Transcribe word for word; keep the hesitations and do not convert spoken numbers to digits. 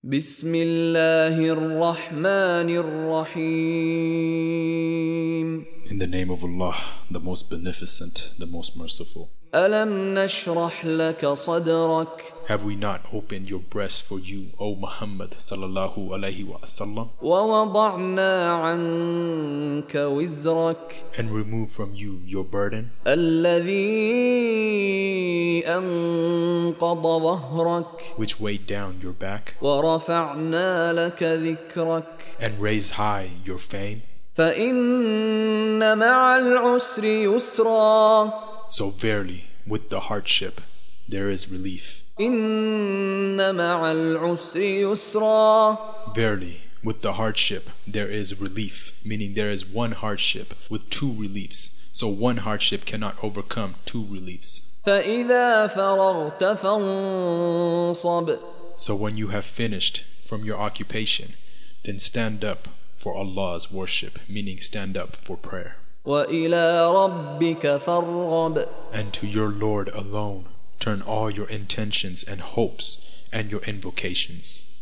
بسم الله الرحمن الرحيم. In the name of Allah, the most beneficent, the most merciful. ألم نشرح لك صدرك Have we not opened your breast for you, O Muhammad sallallahu alayhi wa sallam, ووضعنا عنك وزرك and remove from you your burden, الذي أنقض ظهرك which weighed down your back, ورفعنا لك ذكرك and raised high your fame? فإن مع العسر يسرا So verily, with the hardship, there is relief. إن مع العسر يسرا. Verily, with the hardship, there is relief, meaning there is one hardship with two reliefs. So one hardship cannot overcome two reliefs. فإذا فرغت فانصب. So when you have finished from your occupation, then stand up for Allah's worship, meaning stand up for prayer. وإلى ربك فارغب. And to your Lord alone turn all your intentions and hopes and your invocations.